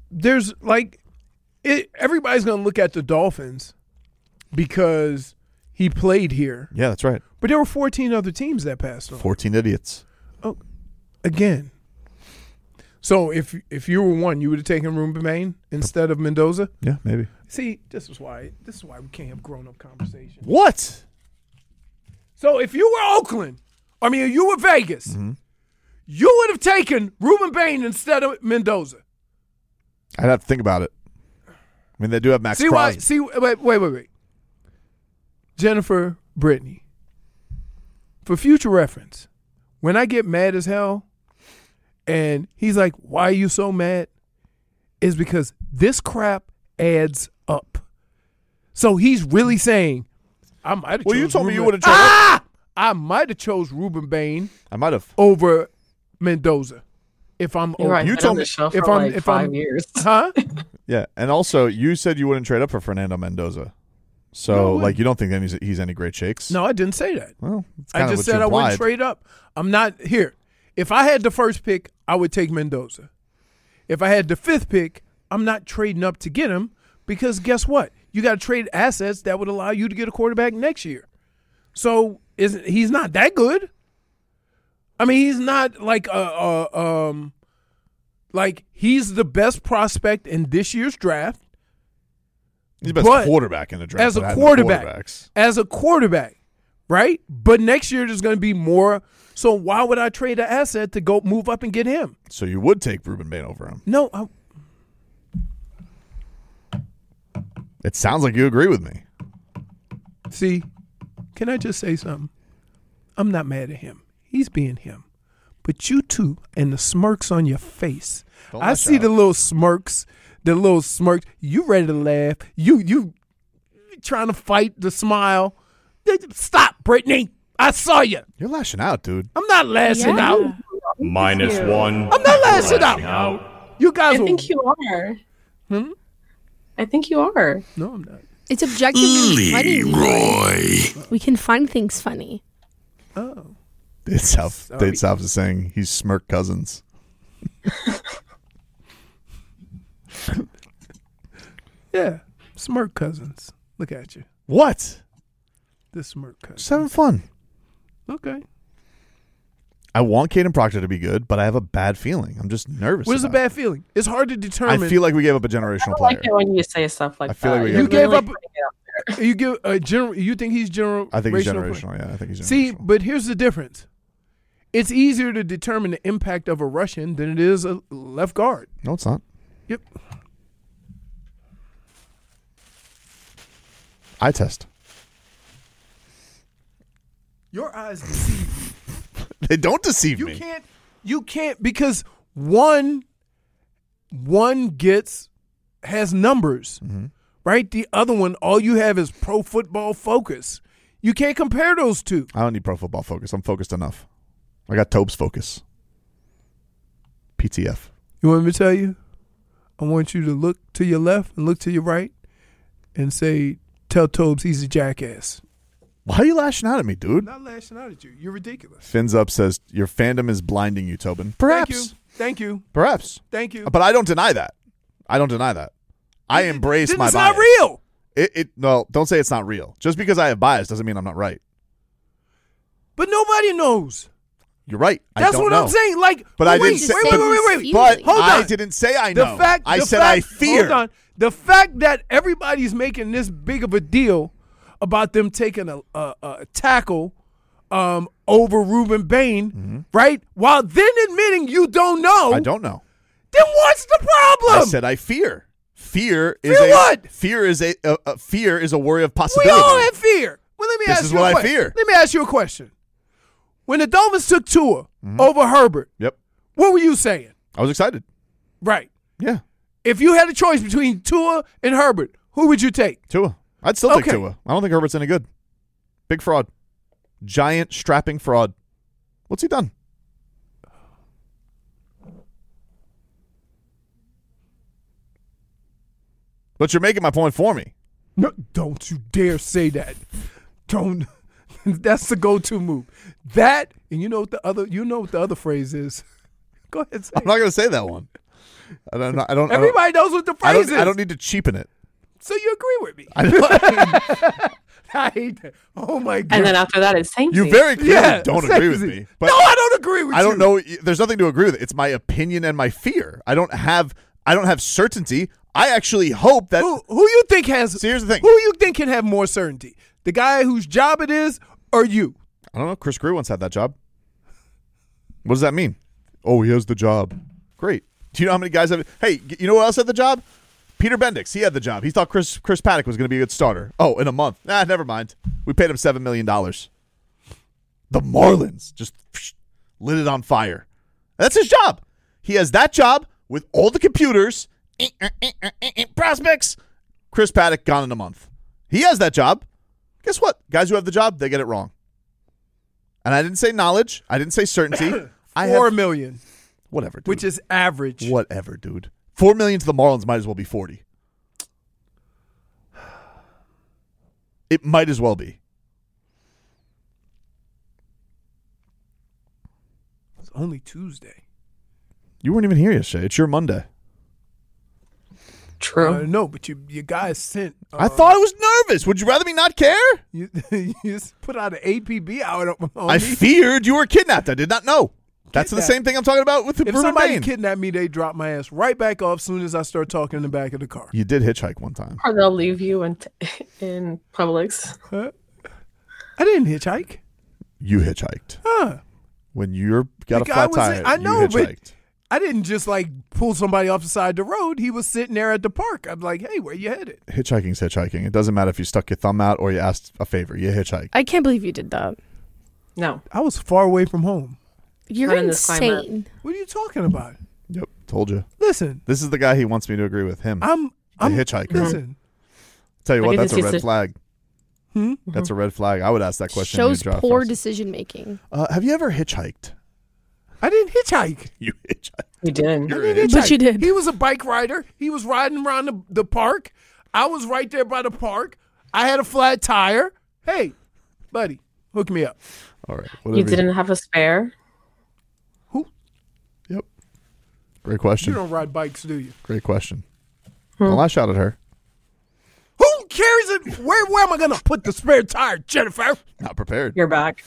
Speaker 9: Everybody's going to look at the Dolphins because he played here.
Speaker 5: Yeah, that's right.
Speaker 9: But there were 14 other teams that passed on.
Speaker 5: 14 idiots.
Speaker 9: Oh, again. So if you were one, you would have taken Ruben Bain instead of Mendoza?
Speaker 5: Yeah, maybe.
Speaker 9: See, this is why we can't have grown-up conversations.
Speaker 5: What?
Speaker 9: So if you were Oakland, you were Vegas, you would have taken Ruben Bain instead of Mendoza.
Speaker 5: I'd have to think about it. I mean, they do have Max Crosby.
Speaker 9: Wait. Jennifer, Brittany. For future reference, when I get mad as hell and he's like, why are you so mad? Is because this crap adds up. So he's really saying, I might have.
Speaker 5: Well, you told me you would have chose.
Speaker 9: I might have chose Ruben Bain.
Speaker 5: I might have
Speaker 9: over Mendoza. If I'm,
Speaker 7: you told me if 5 years,
Speaker 9: huh?
Speaker 5: Yeah, and also you said you wouldn't trade up for Fernando Mendoza. So, you don't think he's any great shakes?
Speaker 9: No, I didn't say that.
Speaker 5: Well,
Speaker 9: I just said I wouldn't trade up. I'm not here. If I had the first pick, I would take Mendoza. If I had the fifth pick, I'm not trading up to get him because guess what? You got to trade assets that would allow you to get a quarterback next year. So he's not that good. I mean, he's not like he's the best prospect in this year's draft.
Speaker 5: He's the best quarterback in the draft.
Speaker 9: As a quarterback, right? But next year there's going to be more. So why would I trade an asset to go move up and get him?
Speaker 5: So you would take Ruben Bain over him?
Speaker 9: No.
Speaker 5: It sounds like you agree with me.
Speaker 9: See, can I just say something? I'm not mad at him. He's being him. But you two and the smirks on your face. I see the little smirks. You ready to laugh. You trying to fight the smile. Stop, Brittany. I saw you.
Speaker 5: You're lashing out, dude.
Speaker 9: I'm not lashing out.
Speaker 8: -1.
Speaker 9: I'm not lashing out. You guys
Speaker 7: I think you are. I think you are.
Speaker 9: No, I'm not.
Speaker 6: It's objectively funny. Leroy. We can find things funny.
Speaker 9: Oh.
Speaker 5: Dade South is saying he's Smirk Cousins.
Speaker 9: Yeah, Smirk Cousins. Look at you.
Speaker 5: What?
Speaker 9: The Smirk Cousins.
Speaker 5: Just having fun.
Speaker 9: Okay.
Speaker 5: I want Caden Proctor to be good, but I have a bad feeling. I'm just nervous.
Speaker 9: What is a bad feeling? It's hard to determine.
Speaker 5: I feel like we gave up a generational player.
Speaker 7: I like it when you say stuff like that.
Speaker 5: I feel like we
Speaker 9: you gave up. You give a general. You think he's generational?
Speaker 5: I think he's generational. Yeah, I think he's generational.
Speaker 9: See, but here's the difference. It's easier to determine the impact of a Russian than it is a left guard.
Speaker 5: No, it's not.
Speaker 9: Yep.
Speaker 5: Eye test.
Speaker 9: Your eyes deceive you.
Speaker 5: They don't deceive me.
Speaker 9: You can't because one has numbers, right? The other one, all you have is Pro Football Focus. You can't compare those two.
Speaker 5: I don't need Pro Football Focus. I'm focused enough. I got Tobes Focus. PTF.
Speaker 9: You want me to tell you? I want you to look to your left and look to your right and say, tell Tobes he's a jackass.
Speaker 5: Why are you lashing out at me, dude?
Speaker 9: I'm not lashing out at you. You're ridiculous.
Speaker 5: Fins Up says, your fandom is blinding you, Tobin. Perhaps.
Speaker 9: Thank you.
Speaker 5: Perhaps.
Speaker 9: Thank you.
Speaker 5: But I don't deny that. I embrace my bias.
Speaker 9: It's not real.
Speaker 5: No, don't say it's not real. Just because I have bias doesn't mean I'm not right.
Speaker 9: But nobody knows.
Speaker 5: You're right.
Speaker 9: That's what I'm saying. Like,
Speaker 5: but I didn't say.
Speaker 9: Wait.
Speaker 5: But
Speaker 9: Hold on.
Speaker 5: I didn't say I know. I said I fear.
Speaker 9: Hold on. The fact that everybody's making this big of a deal about them taking a tackle over Ruben Bain, right? While then admitting you don't know.
Speaker 5: I don't know.
Speaker 9: Then what's the problem?
Speaker 5: I said I fear. Fear is
Speaker 9: what?
Speaker 5: Fear is a worry of possibility.
Speaker 9: We all have fear. Well, let me ask you a question. This is what I fear. Let me ask you a question. When the Dolphins took Tua over Herbert, what were you saying?
Speaker 5: I was excited.
Speaker 9: Right.
Speaker 5: Yeah.
Speaker 9: If you had a choice between Tua and Herbert, who would you take?
Speaker 5: Tua. I'd still take Tua. I don't think Herbert's any good. Big fraud. Giant strapping fraud. What's he done? But you're making my point for me.
Speaker 9: No, don't you dare say that. Don't. That's the go-to move. That, and you know what the other phrase is. Go ahead. Say
Speaker 5: I'm not going to say that one. I don't.
Speaker 9: Everybody knows what the phrase is.
Speaker 5: I don't need to cheapen it.
Speaker 9: So you agree with me? I hate that. Oh my God.
Speaker 7: And then after that, it's thank you.
Speaker 5: You very clearly don't agree with me. But
Speaker 9: no, I don't agree with you.
Speaker 5: I don't know. There's nothing to agree with. It's my opinion and my fear. I don't have certainty. I actually hope that
Speaker 9: who you think has.
Speaker 5: So here's the thing.
Speaker 9: Who you think can have more certainty? The guy whose job it is, or you?
Speaker 5: I don't know. Chris Greer once had that job. What does that mean? Oh, he has the job. Great. Do you know how many guys have? Hey, you know who else had the job? Peter Bendix. He had the job. He thought Chris Paddock was going to be a good starter. Oh, in a month. Never mind. We paid him $7 million. The Marlins just lit it on fire. That's his job. He has that job with all the computers, prospects. Chris Paddock gone in a month. He has that job. Guess what? Guys who have the job, they get it wrong. And I didn't say knowledge. I didn't say certainty.
Speaker 9: $4 million.
Speaker 5: Whatever, dude.
Speaker 9: Which is average.
Speaker 5: Whatever, dude. $4 million to the Marlins might as well be 40. It might as well be.
Speaker 9: It's only Tuesday.
Speaker 5: You weren't even here yesterday. It's your Monday.
Speaker 7: True.
Speaker 9: No, but you guys sent.
Speaker 5: I thought I was nervous. Would you rather me not care?
Speaker 9: You just put out an APB out on
Speaker 5: I
Speaker 9: me.
Speaker 5: feared you were kidnapped. I did not know. That's the same thing I'm talking about with
Speaker 9: If
Speaker 5: Ruben
Speaker 9: somebody
Speaker 5: Bain.
Speaker 9: kidnapped me, they drop my ass right back off as soon as I start talking in the back of the car.
Speaker 5: You did hitchhike one time.
Speaker 7: Or they'll leave you in Publix.
Speaker 9: Huh? I didn't hitchhike.
Speaker 5: You hitchhiked.
Speaker 9: Huh.
Speaker 5: When you're got a
Speaker 9: The guy
Speaker 5: flat
Speaker 9: was
Speaker 5: tire,
Speaker 9: in- I know,
Speaker 5: you
Speaker 9: but
Speaker 5: hitchhiked.
Speaker 9: I didn't just like pull somebody off the side of the road. He was sitting there at the park. I'm like, hey, where you headed?
Speaker 5: Hitchhiking's hitchhiking. It doesn't matter if you stuck your thumb out or you asked a favor. You hitchhiked.
Speaker 6: I can't believe you did that.
Speaker 7: No.
Speaker 9: I was far away from home.
Speaker 6: You're
Speaker 7: Not in this climate.
Speaker 6: insane.
Speaker 9: What are you talking about?
Speaker 5: Yep, told you.
Speaker 9: Listen,
Speaker 5: This is the guy he wants me to agree with. Him.
Speaker 9: I'm
Speaker 5: the hitchhiker.
Speaker 9: Listen,
Speaker 5: Tell you
Speaker 7: I
Speaker 5: what,
Speaker 7: get
Speaker 5: that's
Speaker 7: to
Speaker 5: a
Speaker 7: see
Speaker 5: red flag.
Speaker 9: Hmm?
Speaker 5: That's a red flag. I would ask that question.
Speaker 6: Shows
Speaker 5: You'd drive
Speaker 6: poor
Speaker 5: first.
Speaker 6: decision making.
Speaker 5: Have you ever hitchhiked?
Speaker 9: I didn't hitchhike.
Speaker 5: You hitchhiked.
Speaker 7: You didn't.
Speaker 9: I didn't
Speaker 6: But
Speaker 9: hitchhike.
Speaker 6: you did.
Speaker 9: He was a bike rider. He was riding around the park. I was right there by the park. I had a flat tire. Hey, buddy, hook me up.
Speaker 5: All right.
Speaker 7: You
Speaker 5: whatever
Speaker 7: didn't have a spare?
Speaker 5: Yep. Great question.
Speaker 9: You don't ride bikes, do you?
Speaker 5: Great question. Well, I shot at her.
Speaker 9: Who carries it? Where am I going to put the spare tire, Jennifer?
Speaker 5: Not prepared.
Speaker 7: You're back.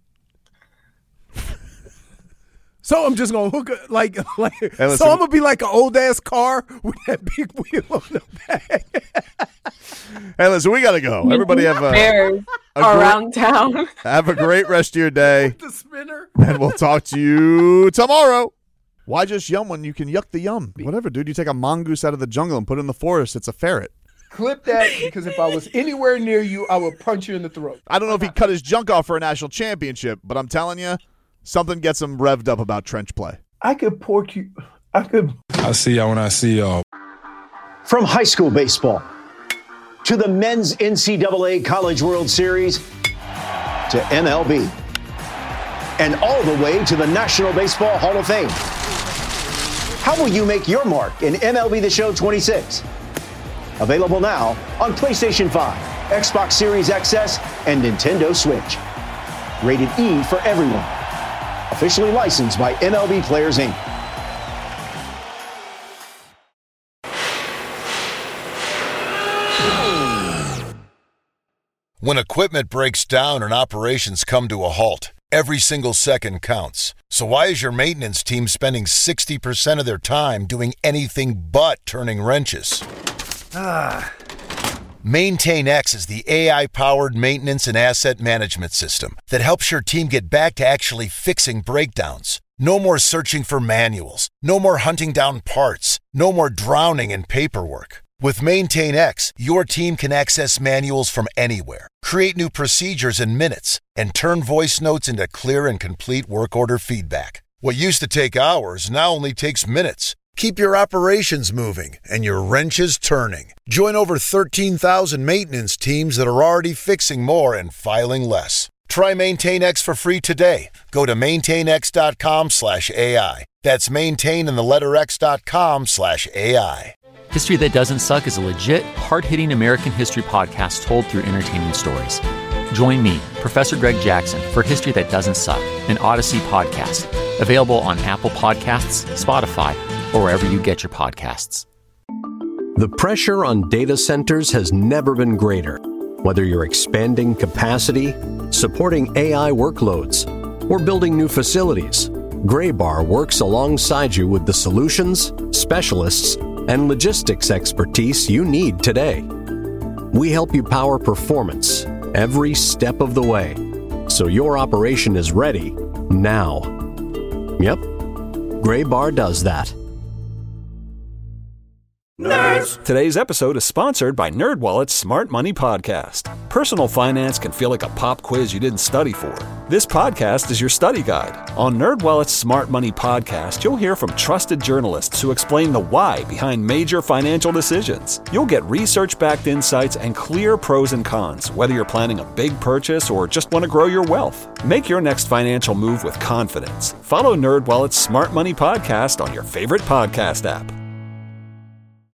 Speaker 9: So I'm just gonna hook it like
Speaker 5: listen,
Speaker 9: so I'm gonna be like an old ass car with that big wheel on the back.
Speaker 5: Hey, listen, we gotta go. Everybody have
Speaker 7: Bears around town.
Speaker 5: Have a great rest of your day,
Speaker 9: The spinner.
Speaker 5: and we'll talk to you tomorrow. Why just yum when you can yuck the yum? Whatever, dude. You take a mongoose out of the jungle and put it in the forest. It's a ferret.
Speaker 9: Clip that because if I was anywhere near you, I would punch you in the throat.
Speaker 5: I don't know if he cut his junk off for a national championship, but I'm telling you, something gets him revved up about trench play.
Speaker 9: I could pork you. I could.
Speaker 8: I'll see y'all when I see y'all.
Speaker 10: From high school baseball to the men's NCAA College World Series to MLB and all the way to the National Baseball Hall of Fame. How will you make your mark in MLB The Show 26? Available now on PlayStation 5, Xbox Series XS, and Nintendo Switch. Rated E for everyone. Officially licensed by MLB Players, Inc.
Speaker 17: When equipment breaks down and operations come to a halt, every single second counts. So why is your maintenance team spending 60% of their time doing anything but turning wrenches? MaintainX is the AI-powered maintenance and asset management system that helps your team get back to actually fixing breakdowns. No more searching for manuals. No more hunting down parts. No more drowning in paperwork. With MaintainX, your team can access manuals from anywhere, create new procedures in minutes, and turn voice notes into clear and complete work order feedback. What used to take hours now only takes minutes. Keep your operations moving and your wrenches turning. Join over 13,000 maintenance teams that are already fixing more and filing less. Try MaintainX for free today. Go to maintainx.com/AI. That's maintain and the letter x.com/AI.
Speaker 14: History That Doesn't Suck is a legit, hard-hitting American history podcast told through entertaining stories. Join me, Professor Greg Jackson, for History That Doesn't Suck, an Odyssey podcast. Available on Apple Podcasts, Spotify, or wherever you get your podcasts.
Speaker 4: The pressure on data centers has never been greater. Whether you're expanding capacity, supporting AI workloads, or building new facilities, Graybar works alongside you with the solutions, specialists, and logistics expertise you need today. We help you power performance every step of the way, so your operation is ready now. Yep, Graybar does that.
Speaker 18: Nerds! Today's episode is sponsored by NerdWallet's Smart Money Podcast. Personal finance can feel like a pop quiz you didn't study for. This podcast is your study guide. On NerdWallet's Smart Money Podcast, you'll hear from trusted journalists who explain the why behind major financial decisions. You'll get research-backed insights and clear pros and cons, whether you're planning a big purchase or just want to grow your wealth. Make your next financial move with confidence. Follow NerdWallet's Smart Money Podcast on your favorite podcast app.